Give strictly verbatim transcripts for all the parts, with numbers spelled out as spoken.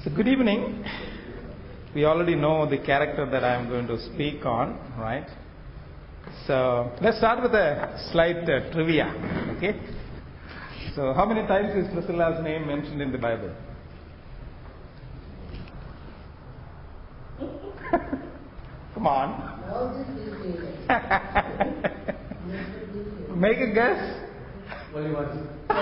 So good evening. We already know the character that I am going to speak on, right? So let's start with a slight uh, trivia, okay? So how many times is Priscilla's name mentioned in the Bible? Come on. Make a guess. What do you want?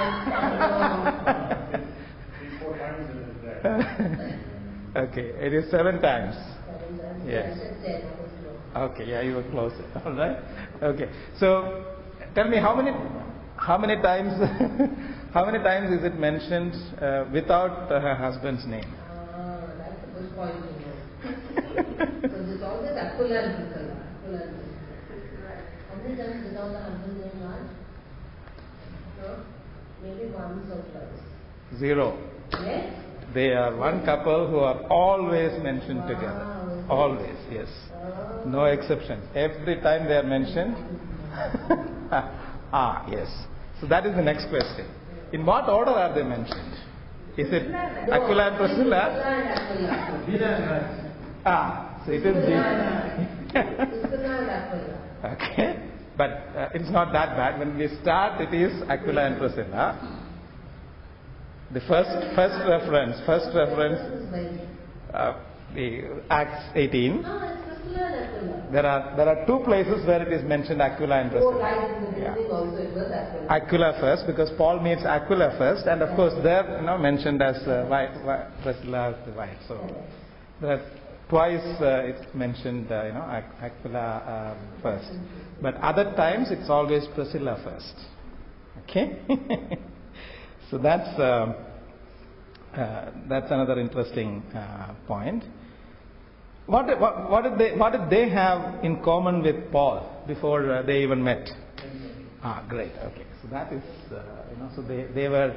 Three, four times in a day. Okay, it is seven times. Yes. Okay, yeah, you were close. All right. Okay. So tell me how many how many times how many times is it mentioned uh, without uh, her husband's name? Uh, that's a good point to know. So there's always Aquila and Priscilla. Aquila and Priscilla. How many times without the husband's name, Raj? No? Maybe once or twice. Zero. Yes? They are one couple who are always mentioned Wow. together. Always, yes. Oh. No exceptions. Every time they are mentioned. ah, yes. So that is the next question. In what order are they mentioned? Is it No, Aquila and Priscilla? Priscilla and Aquila. Ah, so it is the. Priscilla and Aquila. Okay, but uh, it's not that bad. When we start, it is Aquila and Priscilla. The first first reference, first reference, uh, the Acts eighteen. Ah, it's Priscilla and Aquila. There are there are two places where it is mentioned Aquila and Oh, Priscilla. right, in the beginning Yeah. also it was Aquila. Aquila first, because Paul meets Aquila first, and of course there, you know, mentioned as uh, wife, wife, Priscilla as the wife. So there are twice uh, it's mentioned, uh, you know, Aqu- Aquila um, first, but other times it's always Priscilla first. Okay, so that's um, uh, that's another interesting uh, point. What, did- what, what did they what did they have in common with Paul before uh, they even met? Ah, great. Okay, so that is uh, you know, so they they were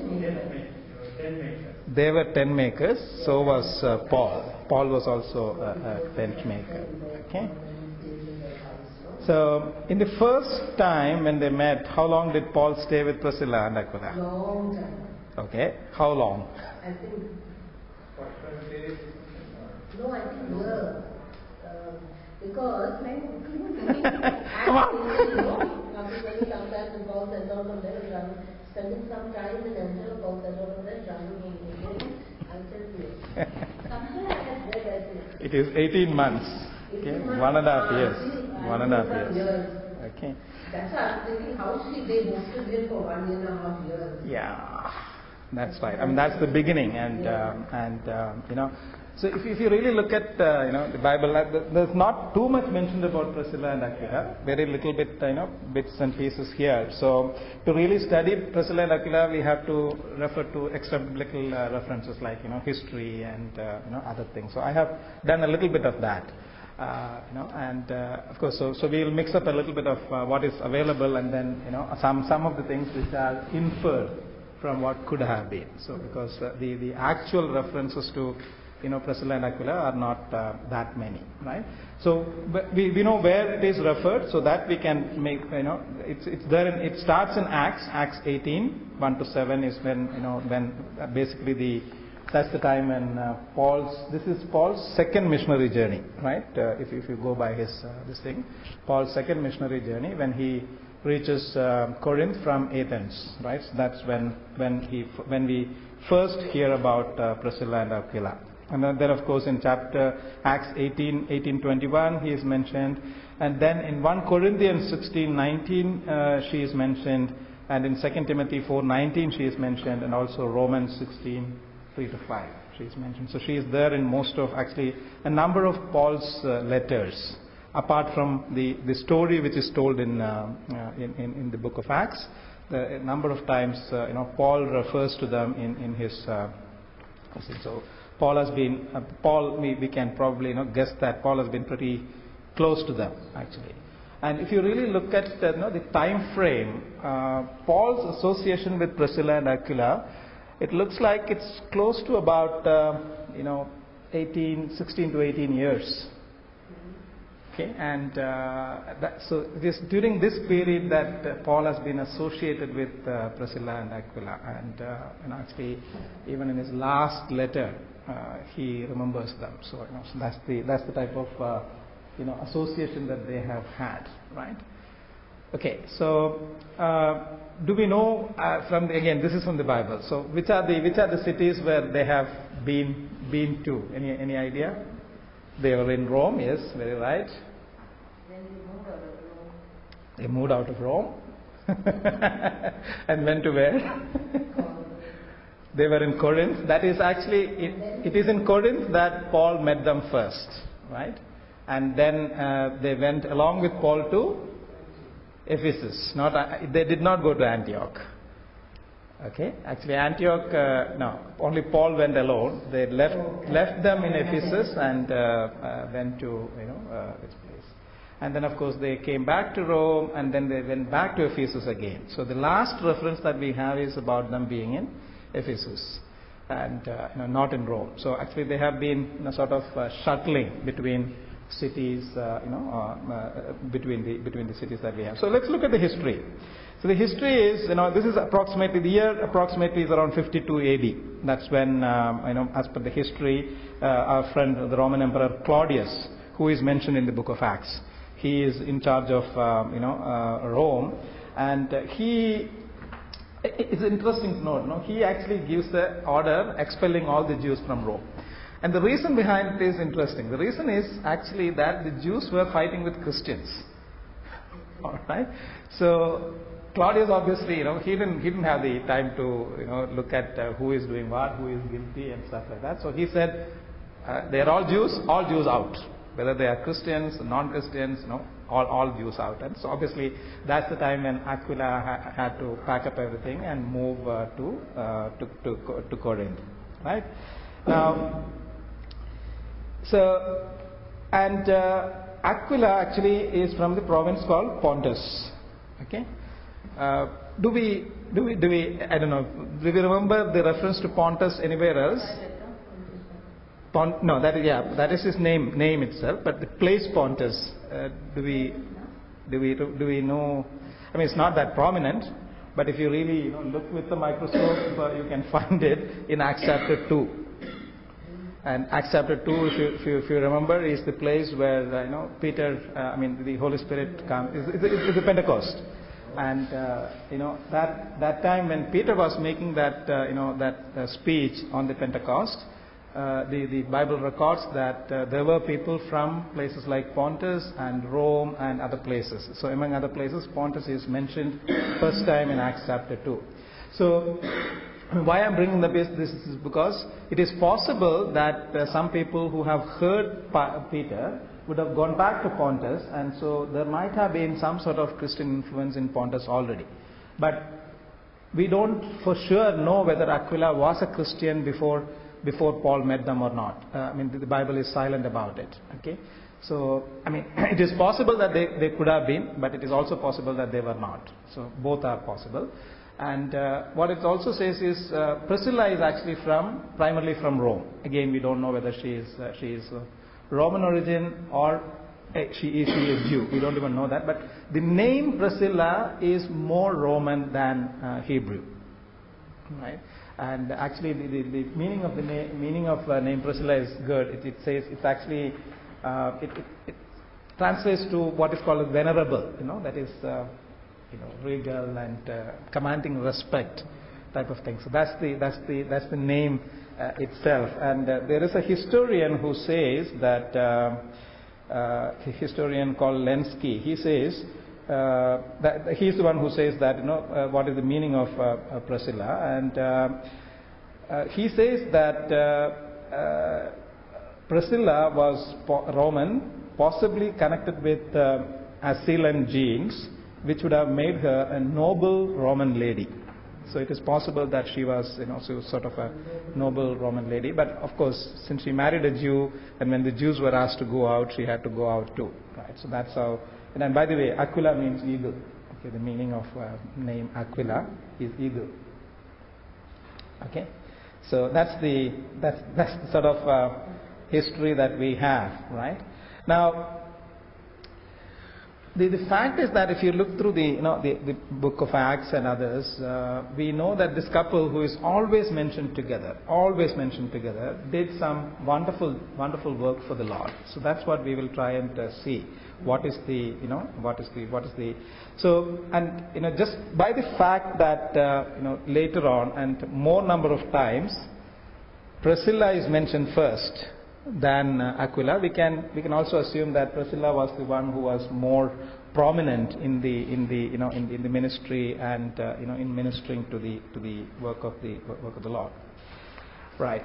they were tent makers. So was uh, Paul. Paul was also a, a tent maker. Okay. So in the first time when they met, how long did Paul stay with Priscilla and Aquila? Long time. Okay, how long? I think. No, I think more. Um, because when Come on. you know, after when he comes back to Paul and all from there, and spending some time in Angelo, Paul and all from there, running in I'll tell you. Somewhere I have read that. It is eighteen months. Okay, one and a half years. One and a half years. Okay. That's why I'm thinking, how she they hosted him for one year and a half years. Yeah, that's right. I mean, that's the beginning, and um, and um, you know, so if, if you really look at uh, you know the Bible, uh, th- there's not too much mentioned about Priscilla and Aquila. Very little bit, you know, bits and pieces here. So to really study Priscilla and Aquila, we have to refer to extra biblical uh, references like you know history and uh, you know other things. So I have done a little bit of that. Uh, you know, and uh, of course, so so we'll mix up a little bit of uh, what is available, and then you know some some of the things which are inferred from what could have been. So because uh, the the actual references to you know Priscilla and Aquila are not uh, that many, right? So but we we know where it is referred, so that we can make you know it's it's there. In, it starts in Acts Acts eighteen, one to seven is when you know when uh, basically the that's the time when uh, Paul's, this is Paul's second missionary journey, right? Uh, if, if you go by his, uh, this thing, Paul's second missionary journey when he reaches uh, Corinth from Athens, right? So that's when, when he, when we first hear about uh, Priscilla and Aquila. And then, then of course in chapter Acts eighteen, eighteen, twenty-one he is mentioned. And then in First Corinthians sixteen, nineteen uh, she is mentioned. And in Second Timothy four, nineteen she is mentioned. And also Romans sixteen, three to five she is mentioned. So she is there in most of, actually a number of Paul's uh, letters, apart from the, the story which is told in, uh, uh, in, in in the book of Acts. The, a number of times uh, you know Paul refers to them in, in his uh, so Paul has been uh, Paul we, we can probably you know guess that Paul has been pretty close to them actually. And if you really look at uh, you know, the time frame, uh, Paul's association with Priscilla and Aquila, it looks like it's close to about, uh, you know, eighteen, sixteen to eighteen years. Okay, and uh, that, so it is during this period that uh, Paul has been associated with uh, Priscilla and Aquila, and, uh, and actually even in his last letter uh, he remembers them. So, you know, so that's the that's the type of uh, you know association that they have had, right? Okay, so uh, do we know uh, from the, again this is from the Bible. So which are the which are the cities where they have been been to? Any any idea? They were in Rome, yes, very right. Then they moved out of Rome. They moved out of Rome and went to where? They were in Corinth. That is actually, it, it is in Corinth that Paul met them first, right? And then uh, they went along with Paul to Ephesus. Not, uh, they did not go to Antioch. Okay, actually Antioch, uh, no, only Paul went alone. They left left them in Ephesus and uh, uh, went to, you know, uh, this place. And then of course they came back to Rome and then they went back to Ephesus again. So the last reference that we have is about them being in Ephesus and uh, you know, not in Rome. So actually they have been, you know, sort of uh, shuttling between cities, uh, you know, uh, uh, between the between the cities that we have. So let's look at the history. So the history is, you know, this is approximately, the year approximately is around fifty-two A D. That's when, um, you know, as per the history, uh, our friend, the Roman Emperor Claudius, who is mentioned in the book of Acts, he is in charge of, um, you know, uh, Rome, and uh, he, it's interesting to note, you know, he actually gives the order expelling all the Jews from Rome. And the reason behind it is interesting. The reason is actually that the Jews were fighting with Christians. All right, so Claudius obviously, you know, he didn't he didn't have the time to, you know, look at uh, who is doing what, who is guilty and stuff like that. So he said, uh, they are all Jews, all Jews out, whether they are Christians, non-Christians, you know, all all Jews out. And so obviously that's the time when Aquila ha- had to pack up everything and move uh, to, uh, to to to Corinth, right? Now, so and uh, Aquila actually is from the province called Pontus. Okay. Uh, do we, do we, do we, I don't know, do we remember the reference to Pontus anywhere else? Pont, no, that is, yeah, that is his name, name itself, but the place Pontus, uh, do we, do we, do we know, I mean, it's not that prominent, but if you really, you know, look with the microscope, uh, you can find it in Acts chapter two. And Acts chapter two, if you, if you, if you remember, is the place where, uh, you know, Peter, uh, I mean, the Holy Spirit comes, it's, it's, it's the Pentecost. And uh, you know that that time when Peter was making that uh, you know that uh, speech on the Pentecost, uh, the the Bible records that uh, there were people from places like Pontus and Rome and other places. So among other places, Pontus is mentioned first time in Acts chapter two. So why I'm bringing the this, this is because it is possible that uh, some people who have heard pa- Peter would have gone back to Pontus, and so there might have been some sort of Christian influence in Pontus already. But we don't for sure know whether Aquila was a Christian before before Paul met them or not. Uh, I mean, the, the Bible is silent about it. Okay, so I mean, it is possible that they, they could have been, but it is also possible that they were not. So both are possible. And uh, what it also says is uh, Priscilla is actually from primarily from Rome. Again, we don't know whether she is uh, she is. Uh, Roman origin or eh, she is she is Jew. We don't even know that. But the name Priscilla is more Roman than uh, Hebrew, right? And actually, the, the, the meaning of the na- meaning of uh, name Priscilla is good. It, it says it's actually uh, it, it, it translates to what is called venerable. You know, that is uh, you know regal and uh, commanding respect type of thing. So that's the that's the that's the name. Uh, itself, and uh, there is a historian who says that uh, uh, a historian called Lenski. He says uh, that he's the one who says that you know uh, what is the meaning of uh, uh, Priscilla, and uh, uh, he says that uh, uh, Priscilla was po- Roman, possibly connected with uh, Assyrian genes, which would have made her a noble Roman lady. So it is possible that she was, you know, she was sort of a noble Roman lady. But of course, since she married a Jew, and when the Jews were asked to go out, she had to go out too, right? So that's how. And then, by the way, Aquila means eagle. Okay, the meaning of uh, name Aquila is eagle. Okay, so that's the that's that's the sort of uh, history that we have, right? Now, The, the fact is that if you look through the, you know, the, the book of Acts and others, uh, we know that this couple who is always mentioned together, always mentioned together, did some wonderful, wonderful work for the Lord. So that's what we will try and uh, see. What is the, you know, what is the, what is the, so, and, you know, just by the fact that, uh, you know, later on and more number of times, Priscilla is mentioned first than uh, Aquila, we can we can also assume that Priscilla was the one who was more prominent in the in the you know in, in the ministry and uh, you know in ministering to the to the work of the work of the Lord. Right.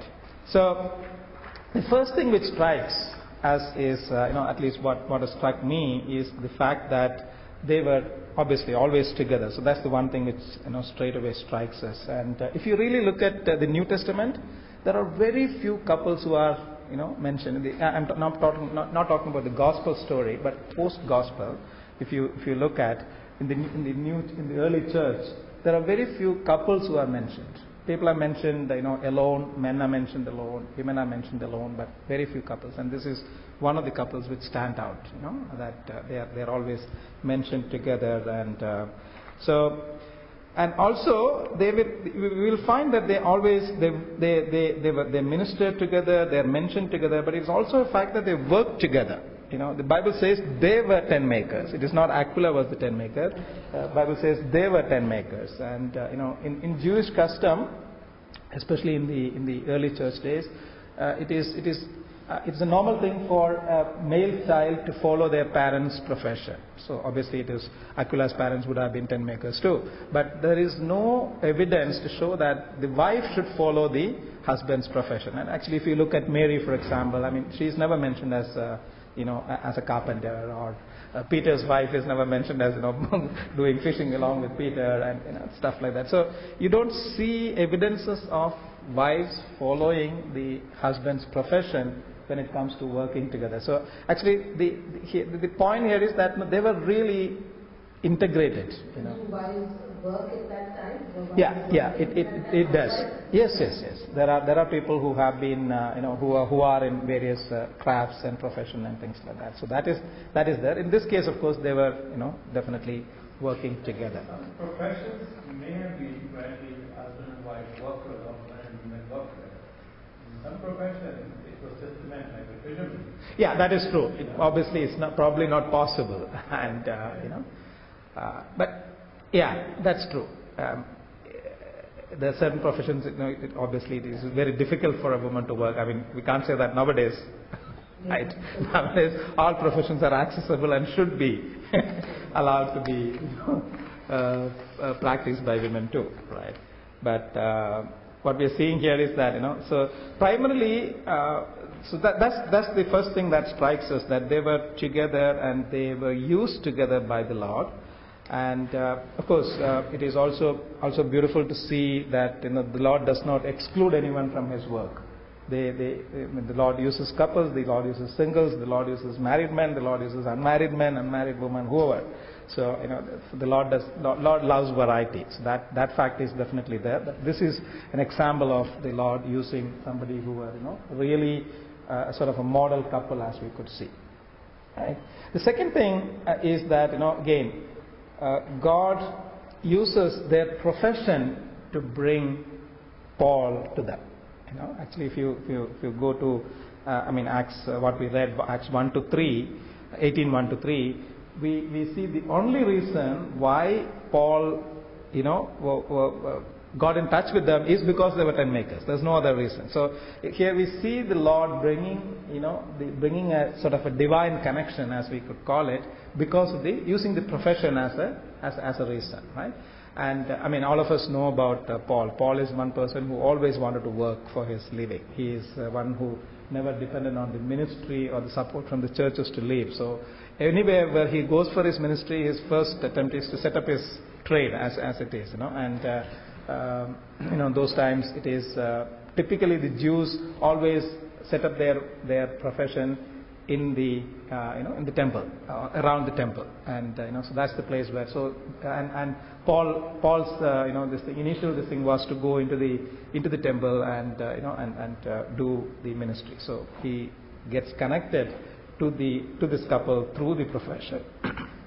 So the first thing which strikes us is uh, you know at least what what has struck me is the fact that they were obviously always together. So that's the one thing which you know straight away strikes us. And uh, if you really look at uh, the New Testament, there are very few couples who are you know, mentioned. The, I'm t- not talking not, not talking about the gospel story, but post-gospel. If you if you look at in the in the new in the early church, there are very few couples who are mentioned. People are mentioned, you know, alone. Men are mentioned alone. Women are mentioned alone, but very few couples. And this is one of the couples which stand out. You know, that uh, they are they are always mentioned together, and uh, so. And also, they will, we will find that they always they they they they, were, they ministered together. They are mentioned together. But it's also a fact that they worked together. You know, the Bible says they were tent makers. It is not Aquila was the tent maker. Uh, Bible says they were tent makers. And uh, you know, in, in Jewish custom, especially in the in the early church days, uh, it is it is. Uh, it's a normal thing for a male child to follow their parents' profession. So obviously it is Aquila's parents would have been tent makers too. But there is no evidence to show that the wife should follow the husband's profession. And actually if you look at Mary, for example, I mean, she's never mentioned as, uh, you know, as a carpenter, or uh, Peter's wife is never mentioned as, you know, doing fishing along with Peter and you know, stuff like that. So you don't see evidences of wives following the husband's profession when it comes to working together. So actually the the, the point here is that they were really integrated. You know. Do wives work at that time? Yeah, yeah, it it, it does. Yes, yes, yes. There are there are people who have been uh, you know who are who are in various uh, crafts and profession and things like that. So that is that is there. In this case, of course, they were you know definitely working together. Some professions may have been where the husband and wife work along and women work together. In some professions, it was just meant like a fisherman. Yeah, that is true. It, obviously, it's not probably not possible, and uh, you know, uh, but yeah, that's true. Um, there are certain professions, you know, it, obviously, it is very difficult for a woman to work. I mean, we can't say that nowadays, right? Nowadays, all professions are accessible and should be allowed to be you know, uh, uh, practiced by women too, right? But uh, what we are seeing here is that you know, so primarily, uh, so that, that's that's the first thing that strikes us, that they were together and they were used together by the Lord. And uh, of course, uh, it is also also beautiful to see that you know the Lord does not exclude anyone from His work. They, they, I mean, the Lord uses couples, the Lord uses singles, the Lord uses married men, the Lord uses unmarried men, unmarried women, whoever. So you know the Lord does Lord loves variety. So that that fact is definitely there. But this is an example of the Lord using somebody who were you know really uh, sort of a model couple, as we could see. Right? The second thing uh, is that you know again. Uh, God uses their profession to bring Paul to them. You know, actually, if you if you, if you go to, uh, I mean, Acts, uh, what we read, Acts one to three, eighteen one to three, we we see the only reason why Paul, you know, w- w- got in touch with them is because they were tent makers. There's no other reason. So here we see the Lord bringing, you know, the, bringing a sort of a divine connection, as we could call it, because of the using the profession as a as as a reason, right? And uh, I mean, all of us know about uh, Paul. Paul is one person who always wanted to work for his living. He is uh, one who never depended on the ministry or the support from the churches to live. So anywhere where he goes for his ministry, his first attempt is to set up his trade, as as it is, you know, and. Uh, Um, you know, those times it is uh, typically the Jews always set up their their profession in the uh, you know in the temple, uh, around the temple, and uh, you know so that's the place where so and and Paul Paul's uh, you know this the initial this thing was to go into the into the temple and uh, you know and and uh, do the ministry. So he gets connected to the to this couple through the profession.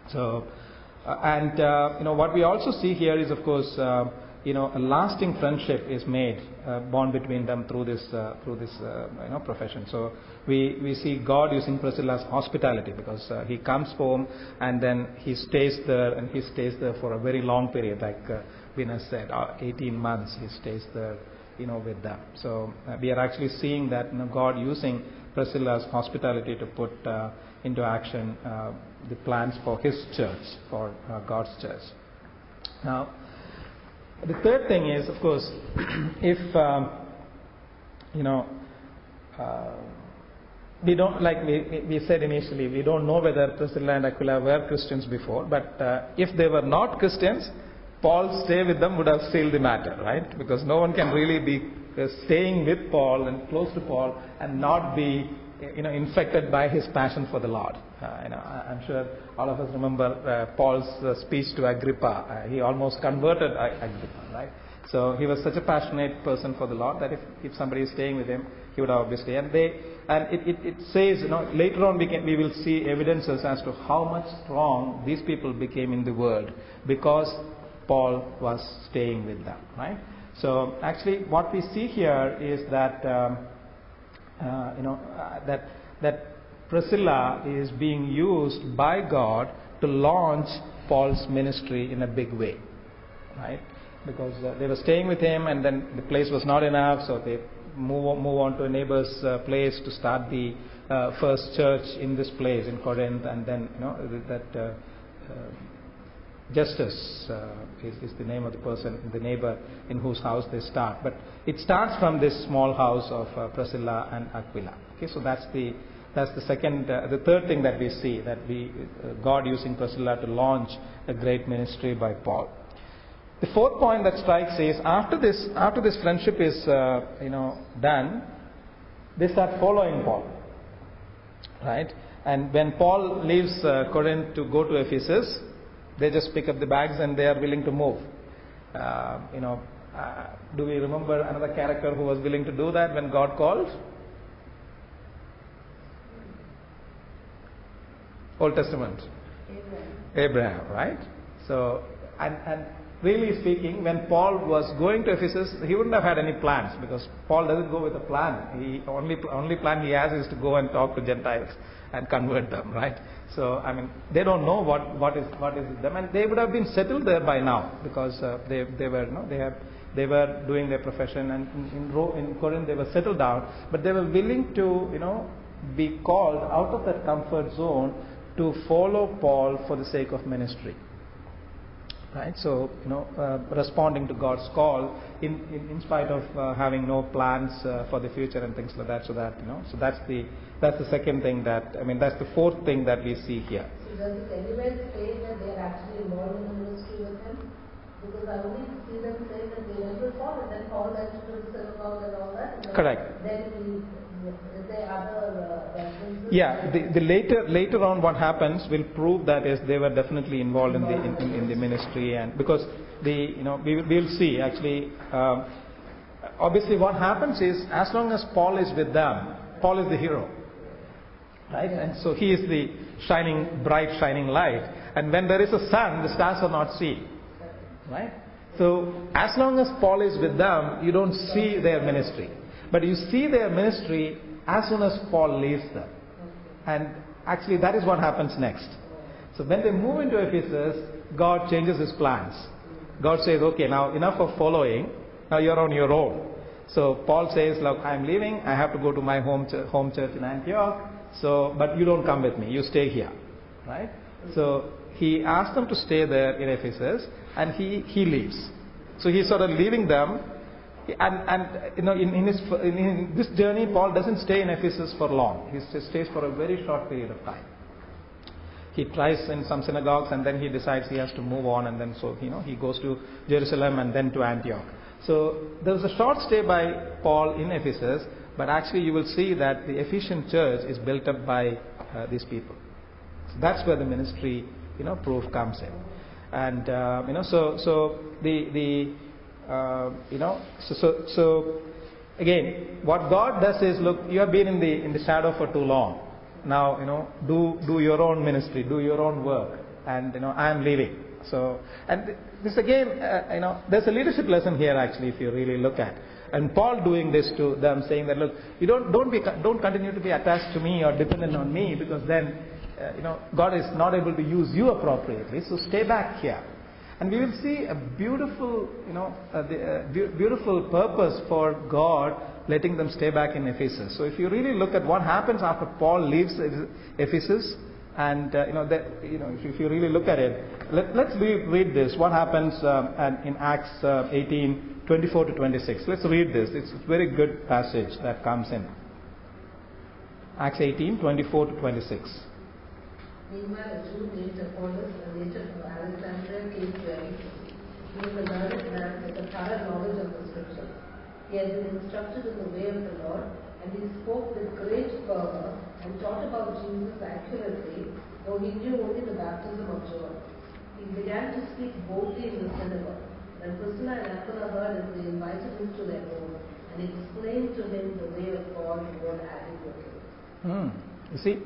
So, uh, and uh, you know what we also see here is, of course, uh, you know, a lasting friendship is made, uh, bond between them through this uh, through this uh, you know profession. So we we see God using Priscilla's hospitality, because uh, he comes home and then he stays there, and he stays there for a very long period, like uh, Venus said, uh, eighteen months he stays there, you know, with them. So uh, we are actually seeing that, you know, God using Priscilla's hospitality to put uh, into action uh, the plans for his church, for uh, God's church. Now, the third thing is, of course, if um, you know, uh, we don't, like we, we said initially, we don't know whether Priscilla and Aquila were Christians before, but uh, if they were not Christians, Paul's stay with them would have sealed the matter, right? Because no one can really be uh, staying with Paul and close to Paul and not be, you know, infected by his passion for the Lord. Uh, you know, I'm sure all of us remember uh, Paul's uh, speech to Agrippa. Uh, he almost converted Agrippa, right? So he was such a passionate person for the Lord that if, if somebody is staying with him, he would obviously. And they, and it, it, it says, you know, later on we can we will see evidences as to how much strong these people became in the word because Paul was staying with them, right? So actually, what we see here is that um, uh, you know uh, that that. Priscilla is being used by God to launch Paul's ministry in a big way, right? Because uh, they were staying with him, and then the place was not enough, so they move on, move on to a neighbor's uh, place to start the uh, first church in this place in Corinth, and then you know that uh, uh, Justus uh, is, is the name of the person, the neighbor in whose house they start. But it starts from this small house of uh, Priscilla and Aquila. Okay, so that's the That's the second, uh, the third thing that we see, that we, uh, God using Priscilla to launch a great ministry by Paul. The fourth point that strikes is after this, after this friendship is, uh, you know, done, they start following Paul, right? And when Paul leaves uh, Corinth to go to Ephesus, they just pick up the bags and they are willing to move. Uh, you know, uh, do we remember another character who was willing to do that when God called? Old Testament. Abraham. Abraham, right? So, and, and really speaking, when Paul was going to Ephesus, he wouldn't have had any plans, because Paul doesn't go with a plan. He only only plan he has is to go and talk to Gentiles and convert them, right? So, I mean, they don't know what, what is what is with them, and they would have been settled there by now, because uh, they they were you know, they have they were doing their profession, and in in, Ro- in Corinth they were settled down, but they were willing to you know be called out of that comfort zone to follow Paul for the sake of ministry, right? So, you know, uh, responding to God's call in, in, in spite of uh, having no plans uh, for the future and things like that. So that, you know, so that's the that's the second thing that, I mean, that's the fourth thing that we see here. So does it anywhere say that they are actually involved in the ministry with him? Because I only see them saying that they went with Paul, and then Paul went to the synagogue and all that. And Correct. Then we, is there other uh, references? Yeah, the, the later later on what happens will prove that is they were definitely involved in the in, in, in the ministry, and because the you know we will see actually um, obviously what happens is as long as Paul is with them, Paul is the hero, right? And so he is the shining bright shining light, and when there is a sun, the stars are not seen, right? So as long as Paul is with them, you don't see their ministry. But you see their ministry as soon as Paul leaves them. And actually that is what happens next. So when they move into Ephesus, God changes his plans. God says, okay, now enough of following, now you're on your own. So Paul says, look, I'm leaving, I have to go to my home, ch- home church in Antioch, so, but you don't come with me, you stay here. Right? So he asked them to stay there in Ephesus, and he, he leaves. So he's sort of leaving them. And, and you know, in, in, his, in, in this journey, Paul doesn't stay in Ephesus for long. He stays for a very short period of time. He tries in some synagogues, and then he decides he has to move on, and then so you know he goes to Jerusalem and then to Antioch. So there was a short stay by Paul in Ephesus, but actually you will see that the Ephesian church is built up by uh, these people. So that's where the ministry, you know, proof comes in, and uh, you know, so so the the. Uh, you know, so, so so again, what God does is, look, you have been in the in the shadow for too long. Now, you know, do do your own ministry, do your own work, and you know I am leaving. So, and this again, uh, you know, there's a leadership lesson here actually, if you really look at. And Paul doing this to them, saying that, look, you don't don't be don't continue to be attached to me or dependent on me, because then, uh, you know, God is not able to use you appropriately. So stay back here. And we will see a beautiful, you know, uh, the, uh, be- beautiful purpose for God letting them stay back in Ephesus. So if you really look at what happens after Paul leaves Ephesus, and uh, you know, that, you know, if, if you really look at it, let, let's read, read this. What happens um, and in Acts uh, eighteen, twenty-four to twenty-six? Let's read this. It's a very good passage that comes in. Acts eighteen, twenty-four to twenty-six. Meanwhile, a Jew named Apollos, a native of Alexandria, came to Ephesus. He was a learned man with a thorough knowledge of the Scriptures. He had been instructed in the way of the Lord, and he spoke with great fervor and taught about Jesus accurately, though he knew only the baptism of John. He began to speak boldly in the synagogue. When Priscilla and Aquila heard it, they invited him to their home, and explained to him the way of God more adequately. Hmm. You see?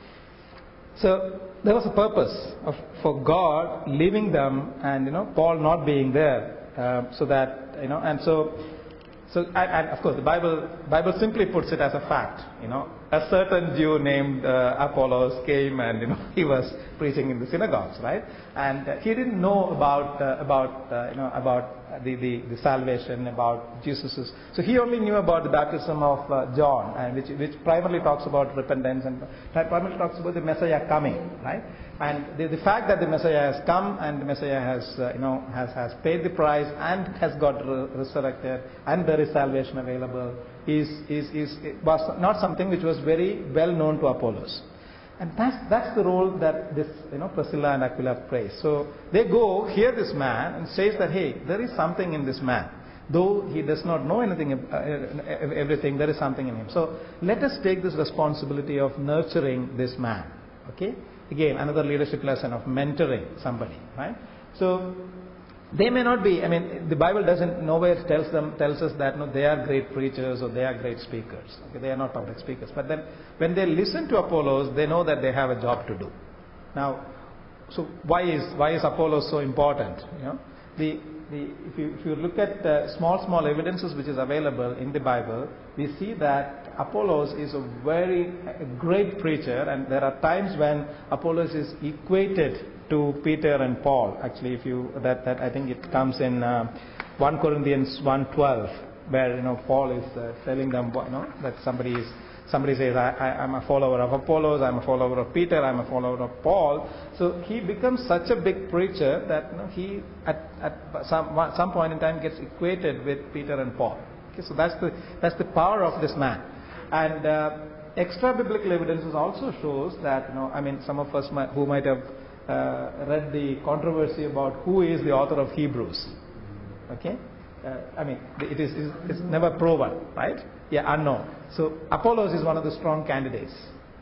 So there was a purpose of, for God leaving them, and you know Paul not being there, uh, so that you know, and so, so and, and of course the Bible Bible simply puts it as a fact. You know, a certain Jew named uh, Apollos came, and you know he was preaching in the synagogues, right? And uh, he didn't know about uh, about uh, you know about the, the the salvation, about Jesus's. So he only knew about the baptism of uh, John, and which which primarily talks about repentance, and primarily talks about the Messiah coming, right? And the, the fact that the Messiah has come, and the Messiah has uh, you know has has paid the price and has got re- resurrected, and there is salvation available, is is is was not something which was very well known to Apollos. And that's, that's the role that this, you know, Priscilla and Aquila plays. So they go, hear this man, and says that, hey, there is something in this man. Though he does not know anything, uh, everything, there is something in him. So let us take this responsibility of nurturing this man. Okay? Again, another leadership lesson of mentoring somebody, right? So they may not be, I mean, the Bible doesn't, nowhere tells them, tells us that no, they are great preachers or they are great speakers. Okay, they are not public speakers. But then when they listen to Apollos, they know that they have a job to do. Now, so why is, why is Apollos so important? You know, the, the, if you, if you look at uh, small, small evidences which is available in the Bible, we see that Apollos is a very a great preacher, and there are times when Apollos is equated to Peter and Paul. Actually, if you that, that I think it comes in uh, First Corinthians one twelve, where you know Paul is uh, telling them, you know, that somebody is somebody says I, I, I'm a follower of Apollos, I'm a follower of Peter, I'm a follower of Paul. So he becomes such a big preacher that you know, he at, at some some point in time gets equated with Peter and Paul. Okay, so that's the that's the power of this man. And uh, extra biblical evidences also shows that you know I mean some of us might, who might have uh, read the controversy about who is the author of Hebrews. Okay, uh, I mean it is it's, it's never proven, right? Yeah, unknown. So Apollos is one of the strong candidates.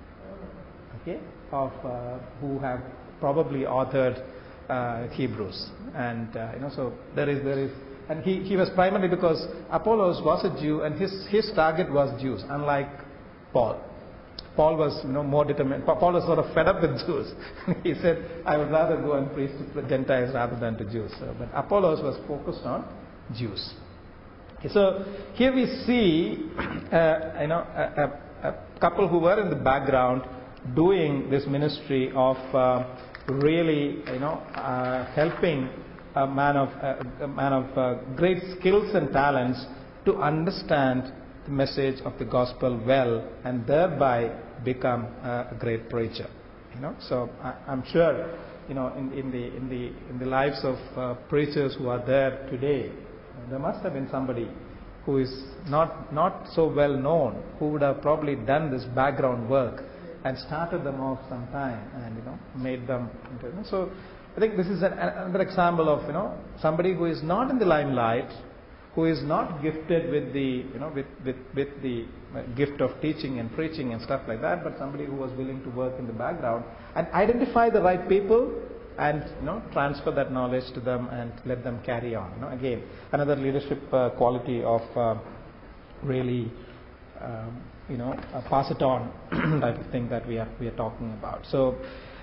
Okay, of uh, who have probably authored uh, Hebrews, and uh, you know so there is there is. And he, he was primarily because Apollos was a Jew, and his, his target was Jews, unlike Paul. Paul was you know more determined. Paul was sort of fed up with Jews. He said, I would rather go and preach to Gentiles rather than to Jews. So, but Apollos was focused on Jews. Okay, so here we see uh, you know a, a, a couple who were in the background doing this ministry of uh, really you know uh, helping a man of uh, a man of uh, great skills and talents to understand the message of the gospel well, and thereby become uh, a great preacher. You know, so I, I'm sure you know in, in the in the in the lives of uh, preachers who are there today, there must have been somebody who is not not so well known, who would have probably done this background work and started them off sometime, and you know made them into, you know, so. I think this is an, another example of you know somebody who is not in the limelight, who is not gifted with the you know with with, with the gift of teaching and preaching and stuff like that, but somebody who was willing to work in the background and identify the right people and you know transfer that knowledge to them and let them carry on. You know, again, another leadership uh, quality of uh, really um, you know uh, pass it on type of thing that we are we are talking about. So.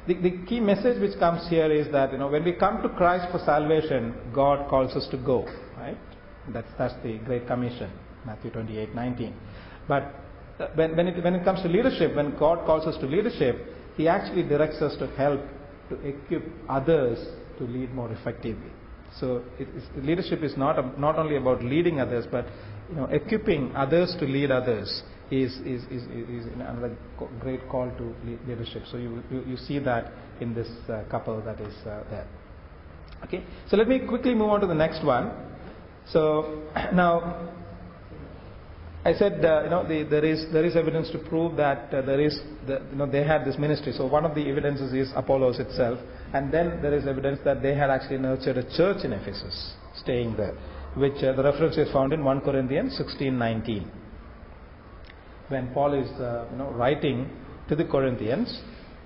the, the key message which comes here is that, you know, when we come to Christ for salvation, God calls us to go, right? That's, that's the Great Commission, Matthew twenty-eight nineteen. But when, when, it, when it comes to leadership, when God calls us to leadership, He actually directs us to help to equip others to lead more effectively. So it is, leadership is not a, not only about leading others, but, you know, equipping others to lead others is is is, is another great call to leadership. So you you, you see that in this uh, couple that is uh, there. Okay. So let me quickly move on to the next one. So now, I said, uh, you know, the, there is there is evidence to prove that uh, there is, the, you know, they had this ministry. So one of the evidences is Apollos itself, and then there is evidence that they had actually nurtured a church in Ephesus, staying there, which uh, the reference is found in First Corinthians sixteen nineteen. When Paul is, uh, you know, writing to the Corinthians,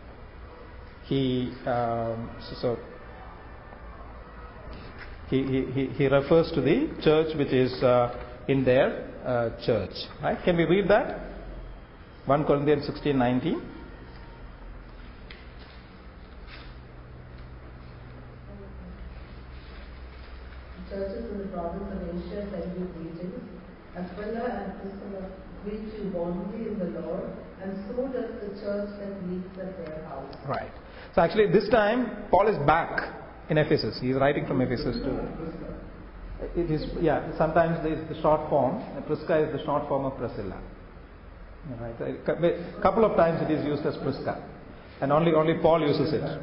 he um, so, so he, he he refers to the church which is uh, in their uh, church. Right? Can we read that? First Corinthians sixteen nineteen. Churches in the province of Asia send you greetings. Aquila and Priscilla greet you warmly in the Lord, and so does the church that meets at their house. Right. So actually, this time Paul is back in Ephesus. He is writing from Ephesus too. It is, yeah. Sometimes there is the short form. Prisca is the short form of Priscilla. Right. A couple of times it is used as Prisca, and only only Paul uses it.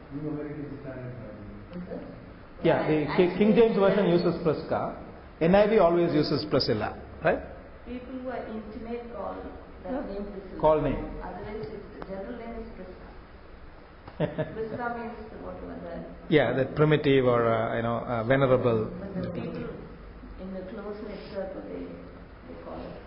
Yeah, the King James version uses Prisca. N I V always uses Priscilla, right? People who are intimate call that yeah. name Priscilla. Call name. Otherwise, the general name is Prisca. Prisca means whatever the. Yeah, that primitive or uh, you know uh, venerable. But the people in the close knit circle, they they call it.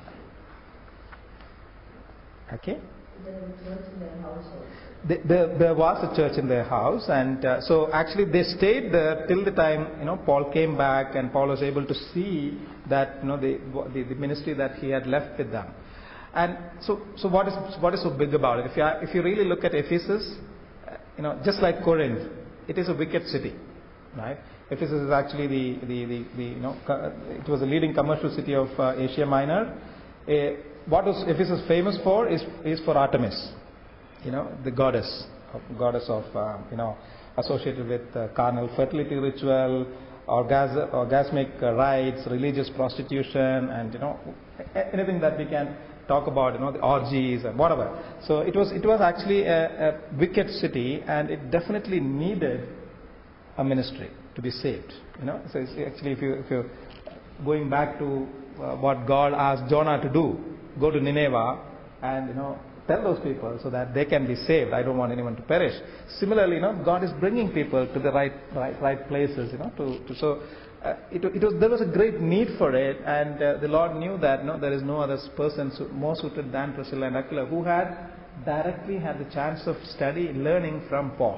Okay. There was a church in their house also. The, the, there was a church in their house, and uh, so actually they stayed there till the time, you know, Paul came back, and Paul was able to see that, you know, the, the, the ministry that he had left with them. And so, so what is what is so big about it? If you if you really look at Ephesus, uh, you know, just like Corinth, it is a wicked city, right? Ephesus is actually the the, the, the you know it was a leading commercial city of uh, Asia Minor. Uh, what was Ephesus famous for is is for Artemis. You know, the goddess, goddess of, uh, you know, associated with uh, carnal fertility ritual, orgasm, orgasmic uh, rites, religious prostitution, and, you know, anything that we can talk about, you know, the orgies and whatever. So it was, it was actually a, a wicked city, and it definitely needed a ministry to be saved. You know, so it's actually, if you, if you're going back to uh, what God asked Jonah to do, go to Nineveh and, you know, tell those people so that they can be saved. I don't want anyone to perish. Similarly, you know, God is bringing people to the right, right, right places. You know, to, to so uh, it, it was there was a great need for it, and uh, the Lord knew that. You know, there is no other person more suited than Priscilla and Aquila, who had directly had the chance of study, learning from Paul.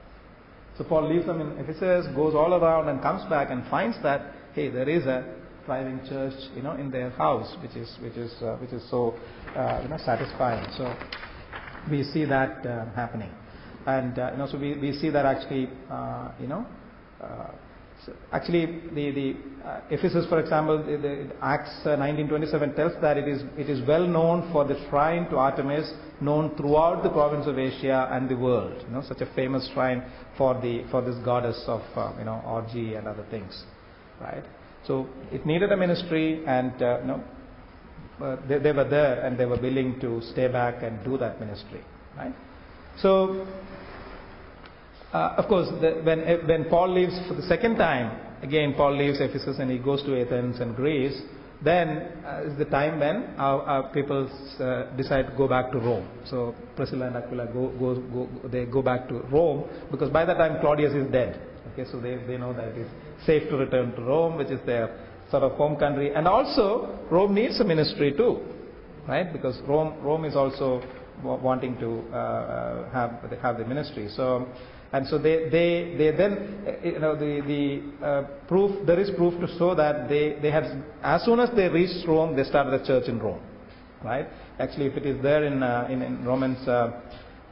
So Paul leaves them in Ephesus, goes all around, and comes back and finds that, hey, there is a thriving church, you know, in their house, which is which is uh, which is so uh, you know satisfying. So we see that uh, happening, and uh, you know, so we, we see that actually, uh, you know, uh, so actually the the uh, Ephesus, for example, the, the Acts uh, nineteen twenty-seven tells that it is it is well known for the shrine to Artemis, known throughout the province of Asia and the world. You know, such a famous shrine for the for this goddess of uh, you know orgy and other things, right? So it needed a ministry, and uh, you know, uh, they, they were there, and they were willing to stay back and do that ministry, right? So, uh, of course, the, when when Paul leaves for the second time, again Paul leaves Ephesus and he goes to Athens and Greece. Then uh, is the time when our, our people uh, decide to go back to Rome. So Priscilla and Aquila go, go go they go back to Rome, because by that time Claudius is dead. Okay, so they, they know that it is safe to return to Rome, which is their sort of home country. And also, Rome needs a ministry too, right? Because Rome Rome is also wanting to uh, uh, have have the ministry. So, and so they they they then you know the the uh, proof there is proof to show that they they have, as soon as they reached Rome, they started a church in Rome, right? Actually, if it is there in uh, in, in Romans. Uh,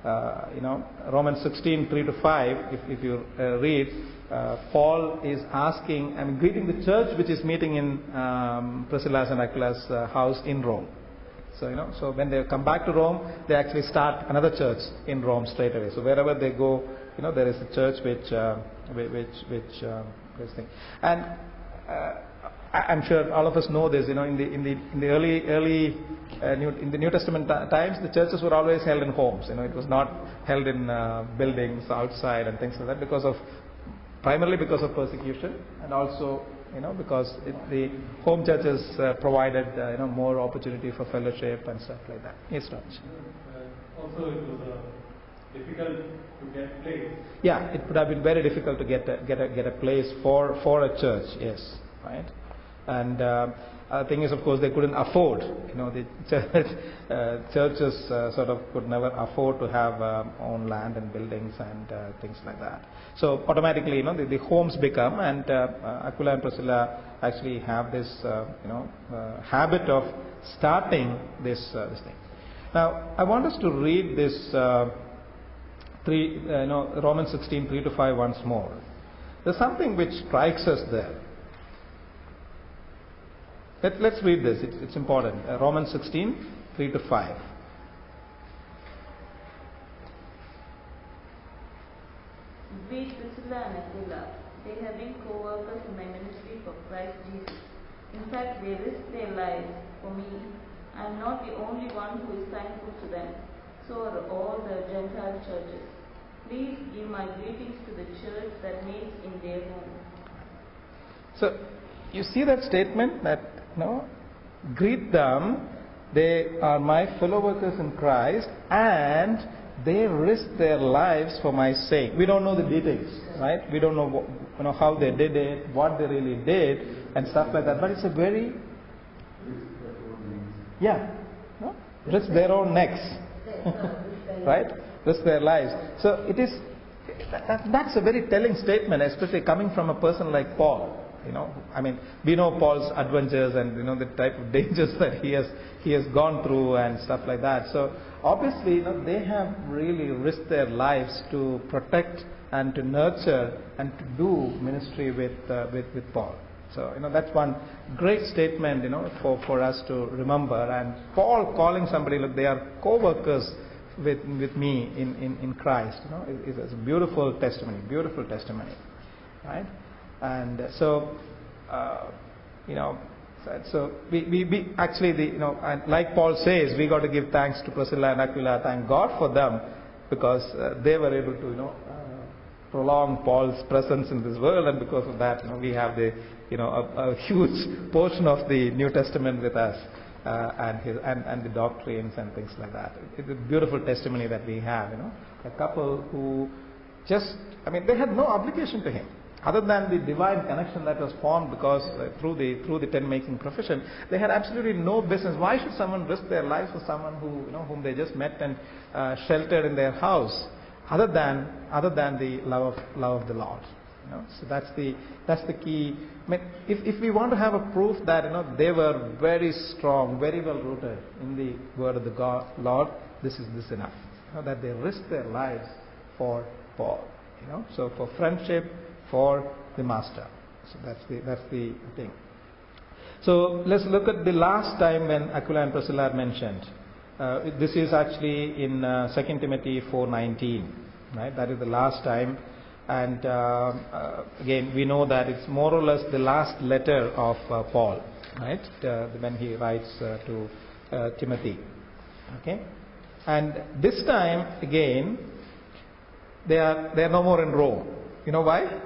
uh, you know, Romans sixteen, three to five, if, if you uh, read, uh, Paul is asking, I mean, greeting the church which is meeting in um, Priscilla's and Aquila's uh, house in Rome. So, you know, so when they come back to Rome, they actually start another church in Rome straight away. So wherever they go, you know, there is a church which, uh, which, which, um, this thing. And uh, I'm sure all of us know this. You know, in the in the in the early early uh, New, in the New Testament t- times, the churches were always held in homes. You know, it was not held in uh, buildings outside and things like that, because of primarily because of persecution, and also, you know, because it, the home churches uh, provided uh, you know, more opportunity for fellowship and stuff like that. Yes, Raj. Uh, also, it was uh, difficult to get place. Yeah, it would have been very difficult to get a, get a, get a place for for a church. Yes, right. And uh, uh, thing is, of course, they couldn't afford. You know, the church, uh, churches uh, sort of could never afford to have um, own land and buildings and uh, things like that. So automatically, you know, the, the homes become, and uh, uh, Aquila and Priscilla actually have this, uh, you know, uh, habit of starting this uh, this thing. Now, I want us to read this uh, three, uh, you know, Romans sixteen, three to five once more. There's something which strikes us there. Let, let's read this. It's, it's important. Uh, Romans sixteen, three to five. Greet Priscilla and Aquila. They have been co-workers in my ministry for Christ Jesus. In fact, they risked their lives for me. I am not the only one who is thankful to them. So are all the Gentile churches. Please give my greetings to the church that meets in their home. So, you see that statement that, you know, greet them, they are my fellow workers in Christ, and they risk their lives for my sake. We don't know the details, right? We don't know, what, you know, how they did it, what they really did, and stuff like that. But it's a very, yeah, no? Risk their own necks, right? Risk their lives. So it is, that, that's a very telling statement, especially coming from a person like Paul. You know, I mean, we know Paul's adventures and, you know, the type of dangers that he has he has gone through and stuff like that. So obviously, you know, they have really risked their lives to protect and to nurture and to do ministry with uh, with with Paul. So, you know, that's one great statement, you know, for, for us to remember. And Paul calling somebody, look, they are co-workers with with me in, in, in Christ. You know, it, it's a beautiful testimony, beautiful testimony, right? And so, uh, you know, so we, we, we actually, the, you know, and like Paul says, we got to give thanks to Priscilla and Aquila, thank God for them, because uh, they were able to, you know, uh, prolong Paul's presence in this world, and because of that, you know, we have the, you know, a, a huge portion of the New Testament with us, uh, and his and, and the doctrines and things like that. It's a beautiful testimony that we have, you know, a couple who just, I mean, they had no obligation to him, other than the divine connection that was formed because uh, through the through the tent making profession. They had absolutely no business. Why should someone risk their lives for someone who, you know, whom they just met and uh, sheltered in their house, other than other than the love of love of the Lord? You know, so that's the that's the key. I mean, if if we want to have a proof that, you know, they were very strong, very well rooted in the word of the God, Lord, this is this enough. You know, that they risked their lives for Paul. You know, so for friendship, for the master. So that's the that's the thing. So let's look at the last time when Aquila and Priscilla are mentioned. Uh, this is actually in uh, Second Timothy four nineteen, right? That is the last time, and uh, uh, again we know that it's more or less the last letter of uh, Paul, right? Uh, when he writes uh, to uh, Timothy. Okay, and this time again they are they are no more in Rome. You know why?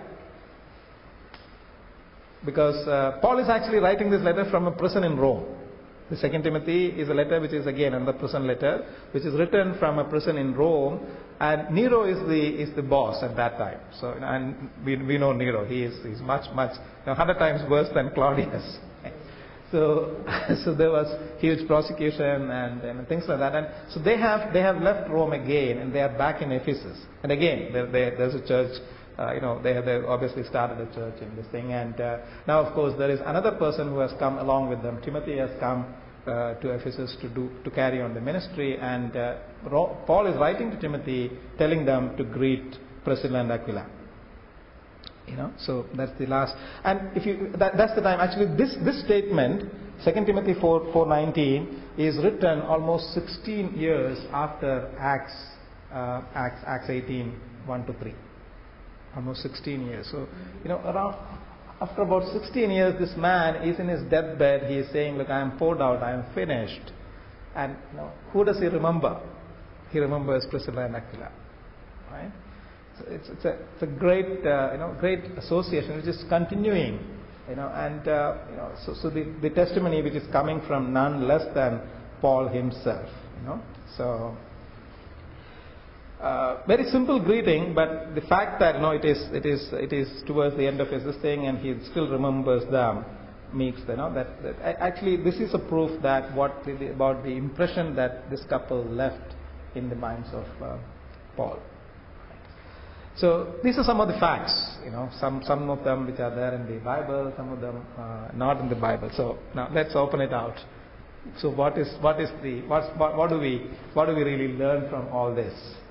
Because uh, Paul is actually writing this letter from a prison in Rome. The Second Timothy is a letter which is again another prison letter, which is written from a prison in Rome, and Nero is the is the boss at that time. So, and we we know Nero. He is he's much much you know, hundred times worse than Claudius. So so there was huge prosecution and, and things like that. And so they have they have left Rome again, and they are back in Ephesus. And again there, there there's a church. Uh, you know, they have they obviously started a church in this thing, and uh, now of course there is another person who has come along with them. Timothy has come uh, to Ephesus to do to carry on the ministry, and uh, Paul is writing to Timothy, telling them to greet Priscilla and Aquila. You know, so that's the last. And if you that, that's the time. Actually, this this statement, Second Timothy four four nineteen, is written almost sixteen years after Acts uh, Acts Acts eighteen one to three. Almost sixteen years. So you know, around after about sixteen years, this man is in his deathbed. He is saying, "Look, I am poured out. I am finished." And you know, who does he remember? He remembers Priscilla and Aquila, right? So it's it's a it's a great uh, you know great association which is continuing, you know, and uh, you know so so the, the testimony which is coming from none less than Paul himself, you know. So uh, very simple greeting, but the fact that you know it is it is it is towards the end of his thing and he still remembers them makes you know that, that actually this is a proof that what the, about the impression that this couple left in the minds of uh, Paul. So these are some of the facts, you know, some some of them which are there in the Bible, some of them uh, not in the Bible. So now let's open it out. So what is what is the what's, what what do we what do we really learn from all this?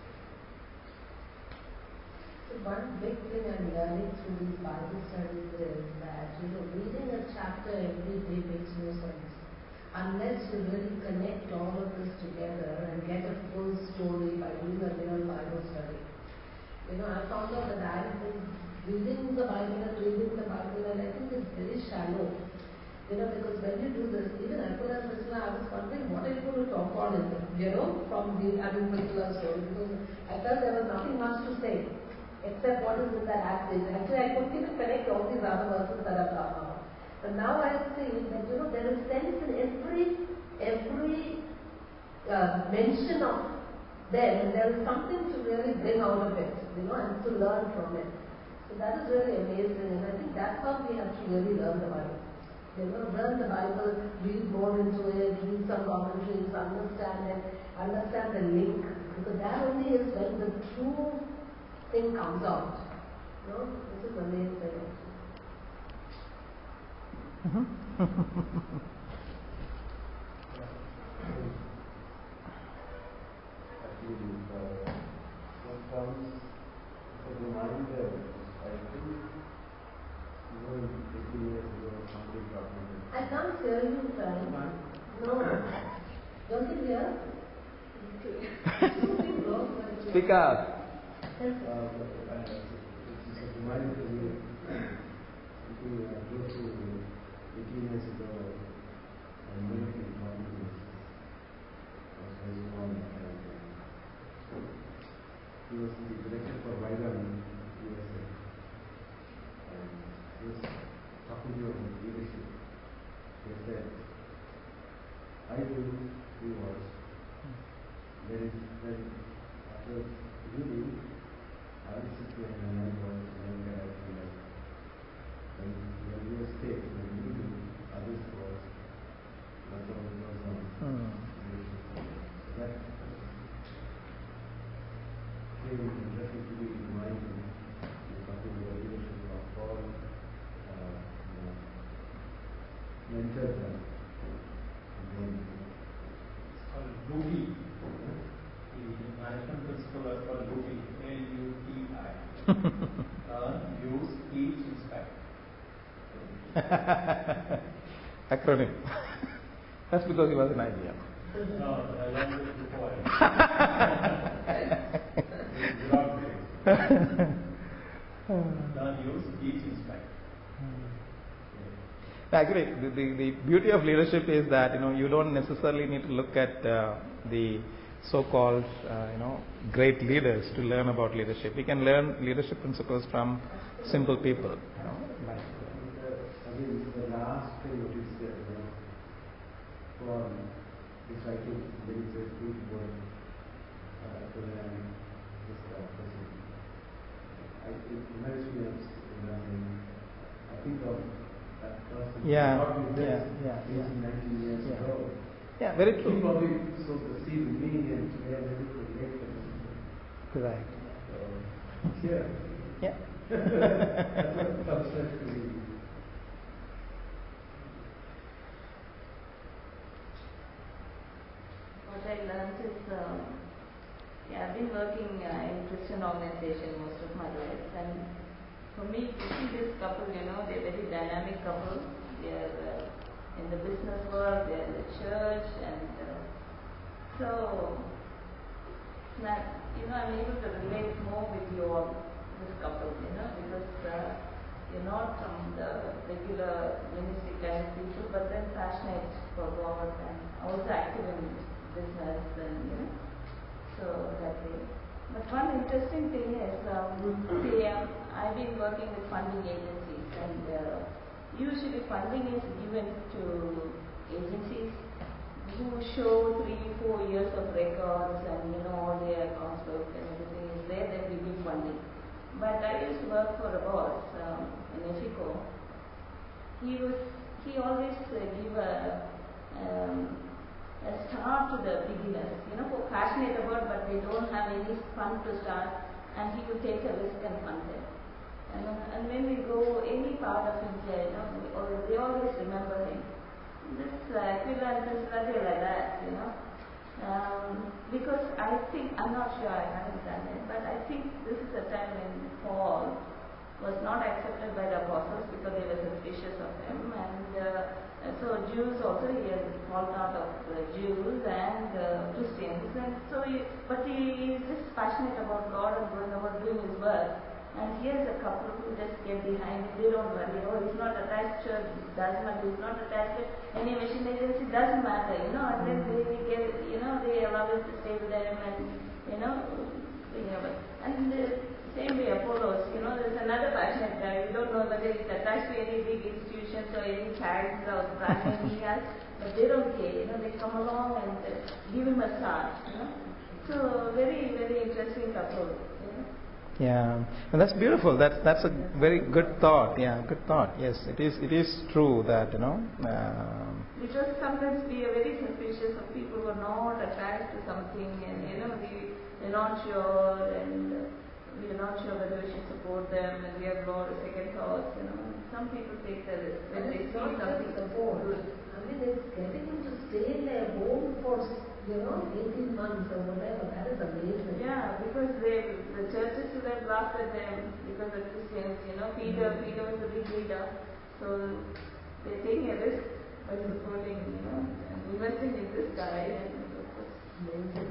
So one big thing I'm learning through these Bible studies is that you know reading a chapter every day makes no sense unless you really connect all of this together and get a full story by doing a real Bible study. You know, I found out that I have been reading the Bible and reading the Bible, and I think it's very shallow. You know, because when you do this, even Aquila and Priscilla, I was wondering what are you going to talk on in them, you know, from the having particular story, because I felt there was nothing much to say, except what is in that passage. Actually, I couldn't even connect all these other verses that I've come out. But now I see that, you know, there is sense in every, every uh, mention of them, and there is something to really bring out of it, you know, and to learn from it. So that is really amazing, and I think that's how we have to really learn the Bible. You know, learn the Bible, read more into it, read some commentaries, understand it, understand the link, because that only is when the true thing comes out. You know, this is amazing. Mm-hmm. Uh, what comes as a reminder, I think, even eighteen years ago, something happened. I can't hear you, Frank. No. Don't you hear? Speak up. Uh, but, uh, it's a reminder to me, something uh, close to eighteen years ago, I'm working in London. I was very young. He was the director for Viral in U S A. And he was talking to you about leadership. He said, I do three words. There is, then after reading, I will sit there and I was and I feel like, when, when you stay, when you do others words, that's all it goes on. Mm. So that came interesting to be reminded. You're talking about leadership of Paul, uh, you know, mentored them. And then It's called Ruby. The management principle is called Ruby. N U T I. Learn, use, teach, inspect. Acronym. That's because he was an I B M. No, I learned it before. Learn, use, teach, inspect. Actually, the, the, the beauty of leadership is that you know you don't necessarily need to look at uh, the so-called uh, you know great leaders to learn about leadership. We can learn leadership principles from simple people. You know, like, I mean, the last thing what you said, you know, for disciple, there is a good word uh, to learn this uh, person. I, it reminds me of, you know, I think of that person Yeah, who taught me this yeah, yeah, yeah. eighteen, nineteen years Yeah. ago. yeah, very He true. probably sowed the seed in me and today I'm able to relate to him. Right. So, here. Yeah. That's what comes to me. what I learned is, um, yeah, I've been working uh, in Christian organization most of my life, and for me to see this couple, you know, they're very dynamic couple. They're uh, in the business world, they're in the church, and uh, so that, you know, I'm able to relate more with you all, this couple, you know, because uh, you're not from the regular ministry kind of people, but then passionate for God and also active in business, and you know, so that way. But one interesting thing is, um, see, um, I've been working with funding agencies, and uh, usually funding is given to agencies who show three, four years of records, and you know, all their accounts book and everything is there, then we give funding. But I used to work for a boss um, in Mexico. He was, he always uh, give a, um, a start to the beginners, you know, who are passionate about, but they don't have any fund to start, and he would take a risk and fund them. And, and when we go any part of India, you know, we, or they always remember him. This uh, Aquila and Priscilla, they like that, you know. Um, because I think, I'm not sure, I haven't done it, but I think this is a time when Paul was not accepted by the apostles because they were suspicious of him, and uh, so Jews also, he has fallen out of uh, Jews and uh, Christians, and so he, but he is just passionate about God and going about doing his work. And here's a couple who just get behind him, they don't worry, oh, he's not attached to church, doesn't matter, he's not attached to any mission agency, doesn't matter, you know, unless they, they get, you know, they allow us to stay with them, and, you know, you know, and the same way Apollos, you know, there's another passionate guy, we don't know whether he's attached to any big institutions or any tags or branding he has, but they don't care, you know, they come along and uh, give him a start, you know. So, very, very interesting couple. Yeah, and that's beautiful. That's that's a very good thought. Yeah, good thought. Yes, it is. It is true that, you know. Um, because sometimes we are very suspicious of people who are not attached to something, and you know, we we're not sure, and we are not sure whether we should support them, and we have got a second thoughts. You know, some people take the risk when they see something support. good. I mean, it's getting them to stay in their home for, you know, eighteen months or whatever. That is amazing. Yeah, because they, the churches would have laughed at them because of Christians, you know, Peter, mm-hmm. Peter was a big leader. So they're taking a risk by supporting, you know, and investing in this guy, and it was amazing.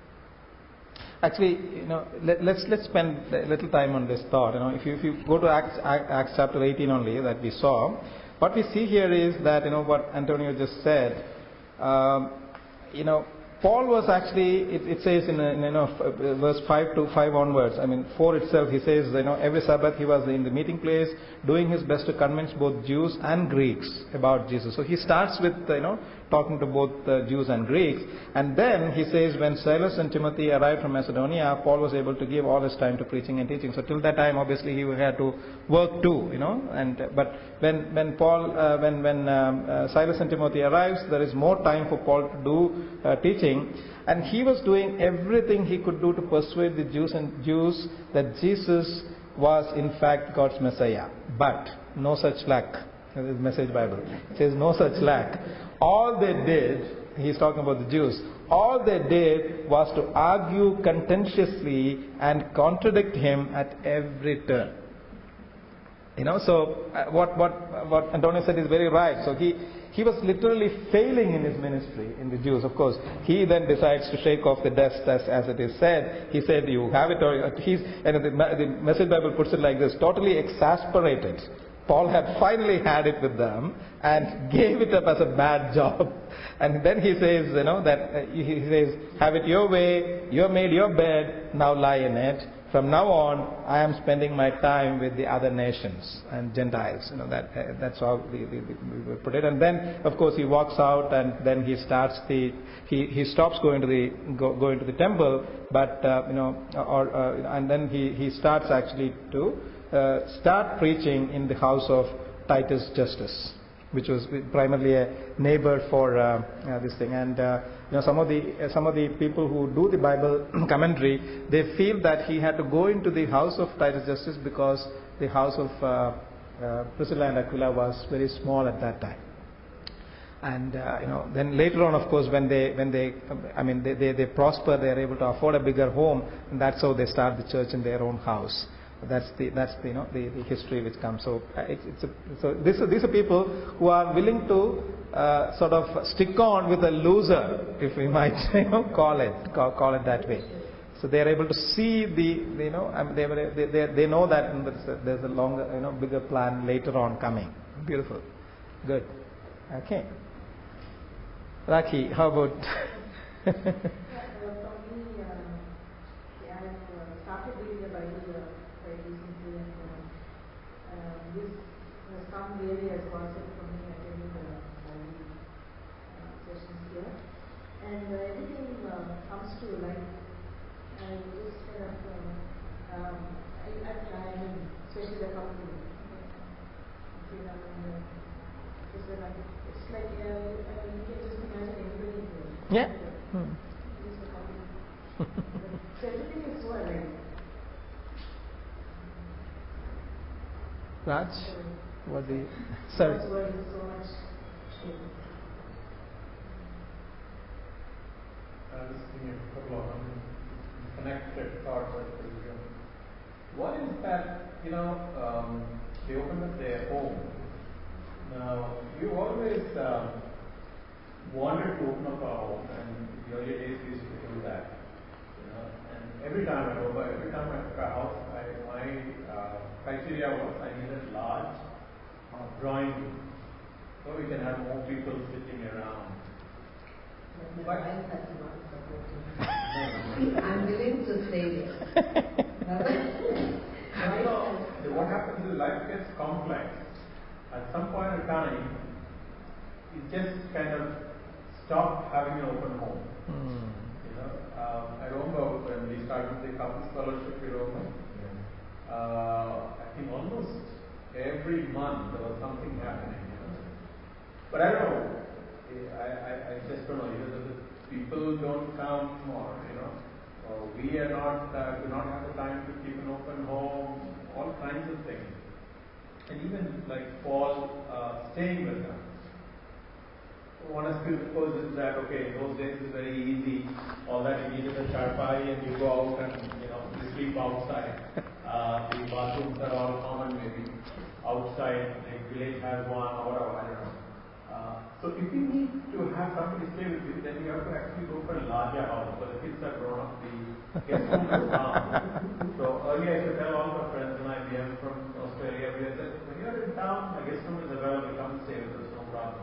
Actually, you know, let, let's let's spend a little time on this thought. You know, if you if you go to Acts, Acts chapter eighteen only that we saw, what we see here is that, you know, what Antonio just said. Um, you know, Paul was actually, it, it says in, in you know, verse five to five onwards, I mean four itself, he says, you know, every Sabbath he was in the meeting place doing his best to convince both Jews and Greeks about Jesus. So he starts with, you know, talking to both uh, Jews and Greeks, and then he says when Silas and Timothy arrived from Macedonia, Paul was able to give all his time to preaching and teaching. So till that time, obviously, he had to work too, you know. And uh, but when when Paul uh, when when um, uh, Silas and Timothy arrives, there is more time for Paul to do uh, teaching, and he was doing everything he could do to persuade the Jews and Jews that Jesus was in fact God's Messiah. But no such luck. This is Message Bible. It says no such luck. All they did, he's talking about the Jews, all they did was to argue contentiously and contradict him at every turn. You know, so uh, what what what Antonio said is very right. So he he was literally failing in his ministry in the Jews. Of course, he then decides to shake off the dust, as as it is said. He said, "You have it," or he's and the, the Message Bible puts it like this: totally exasperated. Paul had finally had it with them and gave it up as a bad job. And then he says, you know, that uh, he says, "Have it your way. You have made your bed. Now lie in it. From now on, I am spending my time with the other nations and Gentiles." You know, that uh, that's how we, we, we put it. And then, of course, he walks out, and then he starts the he, he stops going to the go, going to the temple, but uh, you know, or uh, and then he he starts actually to uh, start preaching in the house of Titus Justus, which was primarily a neighbor for uh, uh, this thing. And uh, you know, some of the uh, some of the people who do the Bible commentary, they feel that he had to go into the house of Titus Justus because the house of uh, uh, Priscilla and Aquila was very small at that time. And uh, you know, then later on, of course, when they, when they, I mean, they, they, they prosper, they are able to afford a bigger home, and that's how they start the church in their own house. That's the, that's the, you know, the, the history which comes. So uh, it's, it's a, so these are, these are people who are willing to uh, sort of stick on with a loser, if we might, you know, call it, call, call it that way. So they are able to see the, the you know, I mean, they, they, they, they know that there's a, there's a longer, you know, bigger plan later on coming. Beautiful. Good. Okay. Raki, how about? Yeah, uh, for me, um, yeah, I uh, started reading the Bible uh, quite recently, and uh, uh, this has come really as concept for me attending the Bible uh, sessions here. And uh, everything uh, comes to life. I just kind of, uh, um, I, I, I mean, especially the couple, you know, and uh, just when I, it's like, uh, uh, you can just imagine anybody here. Yeah. Uh, Hmm. Just a couple. So everything is so alive. Raj, So, what do you? God's Sorry. word is so much. I was thinking a couple of um, connected thoughts. One is that, you know, um, they opened up their home. Now, we've always um, wanted to open up our home, and in the early days we used to do that. You know, and every time I go by, every time I took a house, I, my uh, criteria was I needed large uh, drawing room, so we can have more people sitting around. But But- my wife has not supported. I'm willing to say this. And you know, what happens is life gets complex. At some point in time, it just kind of stopped having an open home. Hmm. You know, um, I remember when we started the couple scholarship, you know, uh, I think almost every month there was something happening. You know? But I don't know. I, I, I just don't know. Either the people don't come, or you know, or we are not uh, do not have the time to keep an open home. All kinds of things. And even like Paul uh, staying with them. One aspect, of course, is that okay, in those days it's very easy. All that you need is a charpai, and you go out and you know you sleep outside. Uh, the bathrooms are all common, maybe outside. The village has one, or whatever. I don't know. Uh, so if you need to have somebody stay with you, then you have to actually go for a larger house. But the kids are grown up. The guest room is down. So earlier I used to tell all my friends and I, we are from Australia. We had said, when you're in town, the guest room is available. Come stay with us, no problem.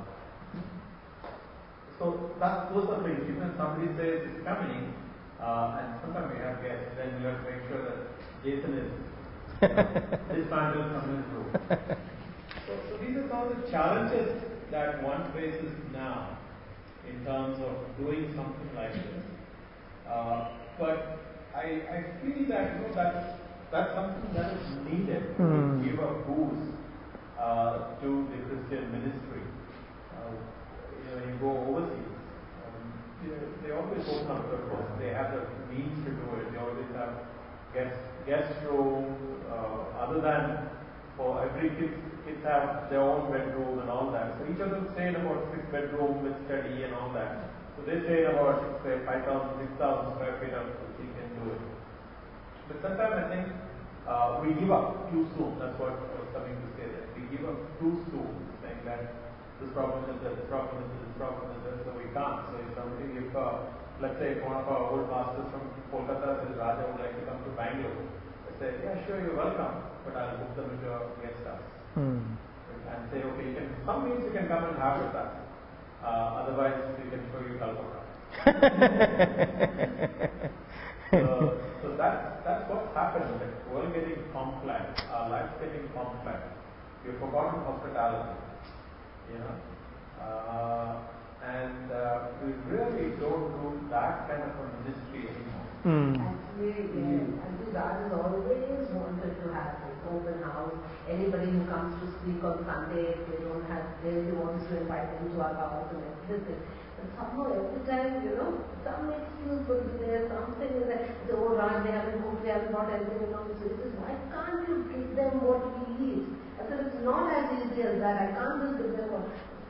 So that, those are things. Even if somebody says it's coming, uh, and sometimes we have guests, then you have to make sure that Jason is, you know, this man will come in his room. So, so these are some of the challenges that one faces now in terms of doing something like this. Uh, but I, I feel that you know that that's something that is needed Hmm. to give a boost uh, to the Christian ministry. Uh, you know, you go overseas, um, you know, they always open up the doors. They have the means to do it. They always have guest guest room. Uh, other than for every kid, kids have their own bedroom and all that. So each of them stay in about six bedroom with study and all that. So they stay in about say five thousand, six thousand square feet of which you can do it. But sometimes I think uh, we give up too soon. That's what I was coming to say. That we give up too soon, saying that this problem is that this problem is that this problem is that, so we can't. So if somebody, if uh, let's say if one of our old masters from Kolkata says Raja would like to come to Bangalore, I say, yeah, sure, you're welcome, but I'll book them into a guest house. Hmm. And say, okay, you can, some means you can come and have with us. Uh, otherwise, we can show you Calcutta. so, so that's, that's what's happening. Like, we're getting complex. Our life's getting complex. We've forgotten hospitality. You know? Uh, and uh, we really don't do that kind of a ministry anymore. Hmm. Actually, yes. And God has always wanted to have this open house. Anybody who comes to speak on Sunday, if they don't have, they want to invite them to our house and everything. And somehow every time, you know, some excuse will be there, something is there. They, oh, Raj, they haven't booked, they haven't got anything, you know. So he says, why can't you give them what we eat? I said, it's not as easy as that. I can't just give them what.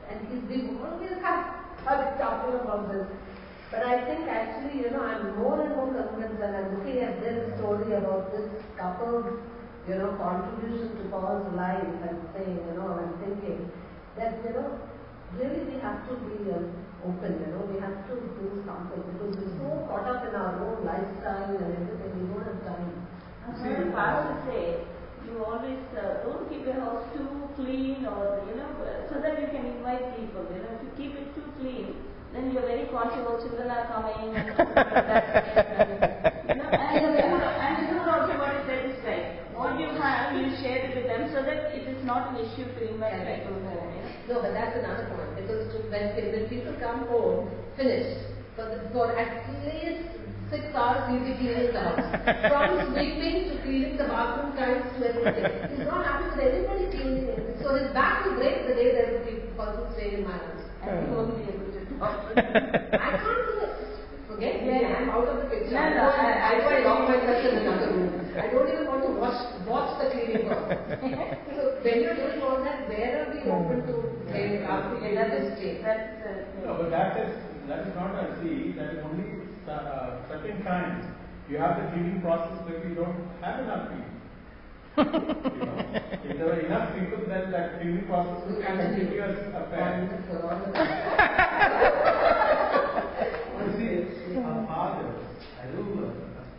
And he's been always started talking about this. But I think actually, you know, I'm more and more convinced when I'm looking at this story about this couple's, you know, contribution to Paul's life and saying, you know, I'm thinking that, you know, really we have to be uh, open, you know, we have to do something because we're so caught up in our own lifestyle and everything, we don't have time. I heard a pastor say, you always uh, don't keep your house too clean or, you know, so that you can invite people. You know, if you keep it too clean, then you're very conscious about children are coming and stuff like that. You know, and, you know, and this is also what is said this time. What you have, you share it with them so that it is not an issue to invite people home. You know? No, but that's another point because to, when, when people come home finished, for, the, for at least six hours he'll be cleaning the house. From sweeping to cleaning the bathroom tiles to everything. He's not happy with everybody cleaning it. So his back will break the day there's a person staying in my house. And he won't be able to talk. I can't do it. Forget me, I'm out of the picture. No, I no, go and I- I go and I- lock myself in another room. I don't even want to watch watch the cleaning process. So when you're doing all that, where are we open to saying, "Raffi, let us stay"? That's uh, No, but that is that is not a see. That is only uh, certain times. You have the cleaning process, but you don't have enough people. You know, if there were enough people, then that cleaning process would be a continuous affair. Wonderful, wonderful. You see, our fathers, I remember,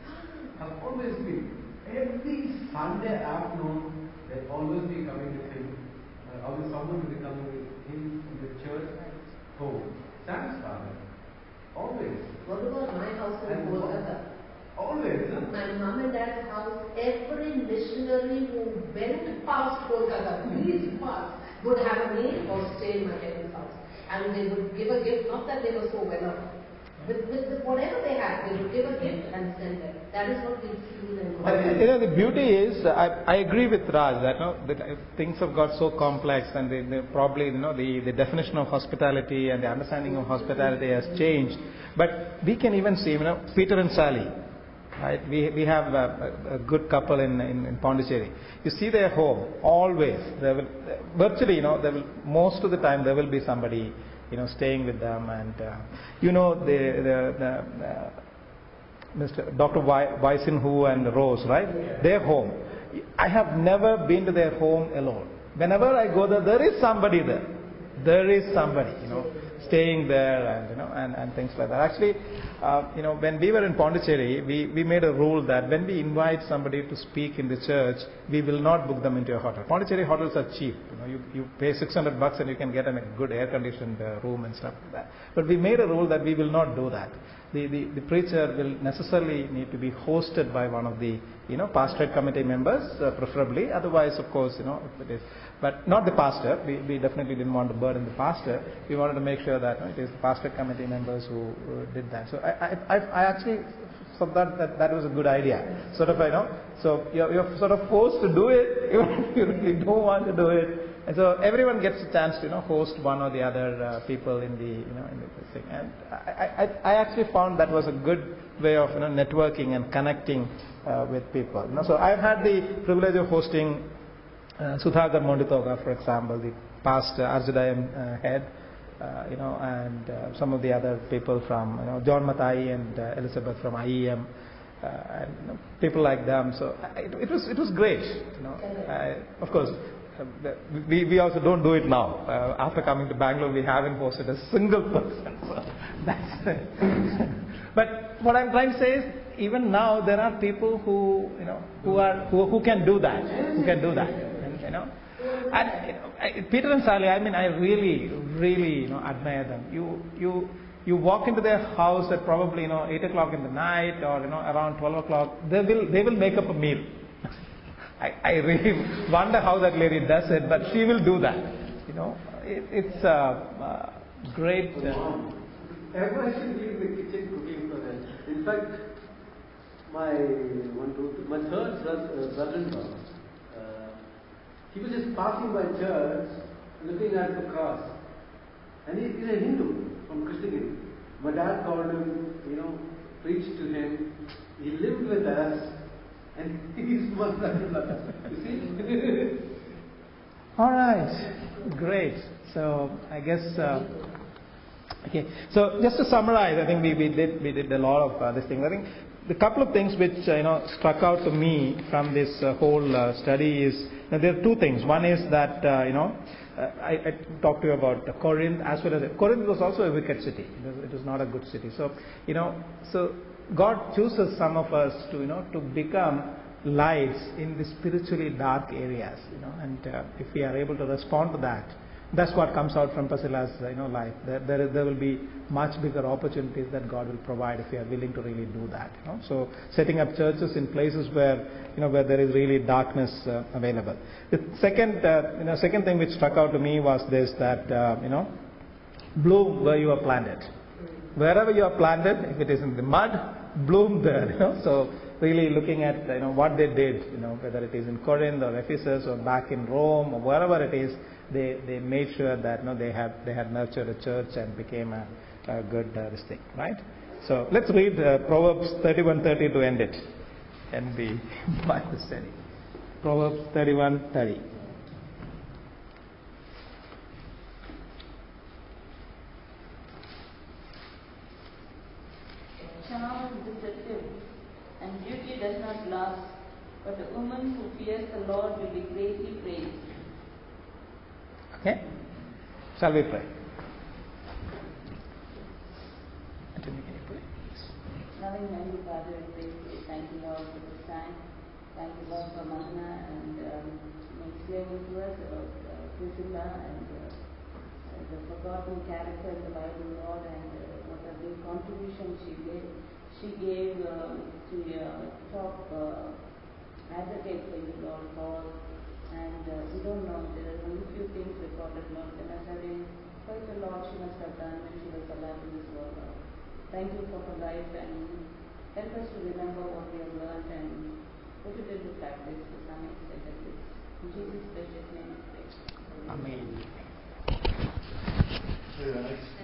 have always been, every Sunday afternoon, they always be coming with him. Uh, always someone will be coming with him in the church home. Sam's father. Always. What about my house in And Kolkata? Always. Huh? My mom and dad's house, every missionary who went past Kolkata, please past, would have a meal or stay in my parents' house. And they would give a gift, not that they were so well off. With, with, with whatever they had, they would give a gift and send them. That is what we feel in You know, the beauty is, I, I agree with Raj that, you know, that uh, things have got so complex and they, they probably, you know, the, the definition of hospitality and the understanding of hospitality has changed. But we can even see, you know, Peter and Sally. Right? We, we have a, a, a good couple in, in, in Pondicherry. You see their home, always, there will, virtually, you know, there will, most of the time there will be somebody, you know, staying with them. And, uh, you know, the, the, the uh, Mister Doctor Weisenhu and Rose, right? Their home. I have never been to their home alone. Whenever I go there, there is somebody there. There is somebody, you know, staying there and, you know, and, and things like that. Actually, uh, you know, when we were in Pondicherry, we, we made a rule that when we invite somebody to speak in the church, we will not book them into a hotel. Pondicherry hotels are cheap. You know, you, you pay six hundred bucks and you can get in a good air-conditioned uh, room and stuff like that. But we made a rule that we will not do that. The, the, the preacher will necessarily need to be hosted by one of the, you know, pastorate committee members, uh, preferably. Otherwise, of course, you know, if it is, but not the pastor. We, we definitely didn't want to burden the pastor. We wanted to make sure that, you know, it is the pastorate committee members who uh, did that. So I, I, I, I actually thought that, that that was a good idea. Sort of, you know, so you're, you're sort of forced to do it, even if you really don't want to do it. And so everyone gets a chance to, you know, host one or the other uh, people in the, you know, in the thing. And I, I, I actually found that was a good way of, you know, networking and connecting uh, with people. You know, so I've had the privilege of hosting uh, Sudhakar Monditoga, for example, the past uh, Arjudayam uh, head, uh, you know, and uh, some of the other people from, you know, John Matai and uh, Elizabeth from I E M. Uh, and you know, people like them. So I, it, it was it was great. You know, I, of course. We, we also don't do it now. Uh, after coming to Bangalore, we haven't hosted a single person. So that's it. But what I'm trying to say is, even now there are people who, you know, who are who, who can do that, who can do that. And, you know, and you know, I, Peter and Sally, I mean, I really, really, you know, admire them. You, you, you walk into their house at probably, you know, eight o'clock in the night, or, you know, around twelve o'clock. They will, they will make up a meal. I, I really wonder how that lady does it, but she will do that. You know, it, it's uh, uh, great. Uh, Everyone should be in the kitchen cooking for them. In fact, my one, two, my third brother, brother-in-law, uh, he was just passing by church, looking at the cross, and he, he's a Hindu from Krishnagiri. My dad called him, you know, preached to him. He lived with us. And he's one brother. You see? All right, great. So I guess uh, okay. So just to summarize, I think we, we did we did a lot of uh, these things. I think the couple of things which uh, you know struck out to me from this uh, whole uh, study is you know, there are two things. One is that uh, you know uh, I, I talked to you about Corinth as well as Corinth was also a wicked city. It was, it was not a good city. So you know so God chooses some of us to you know to become lights in the spiritually dark areas, you know, and uh, if we are able to respond to that, that's what comes out from Priscilla's, you know, life. There, there, there will be much bigger opportunities that God will provide if we are willing to really do that, you know. So setting up churches in places where, you know, where there is really darkness uh, available. The second, uh, you know, second thing which struck out to me was this, that, uh, you know, bloom where you are planted. Wherever you are planted, if it is in the mud, bloom there, you know. So really looking at you know what they did, you know, whether it is in Corinth or Ephesus or back in Rome or wherever it is, they, they made sure that you know they had they had nurtured a church and became a, a good uh, this thing, right? So let's read uh, Proverbs thirty-one thirty to end it and the Bible study. Proverbs thirty-one thirty. Charm is deceptive, and beauty does not last, but a woman who fears the Lord will be greatly praised. Okay? Shall we pray? Loving Heavenly Father, I pray to you. Thank you, Lord, for this time. Thank you, Lord, for Manna and um, explaining to us about uh, Priscilla and uh, the forgotten character in the Bible, Lord, and uh, what a big contribution she gave. She gave uh, to uh, top uh, advocate for you, Lord, Paul. And uh, we don't know, there are only few things recorded, Lord. Then I said, quite a lot she must have done when she was alive in this world, Lord. Thank you for her life and help us to remember what we have learned and put it into practice to some extent at least. In Jesus' precious name we pray. Amen. So the next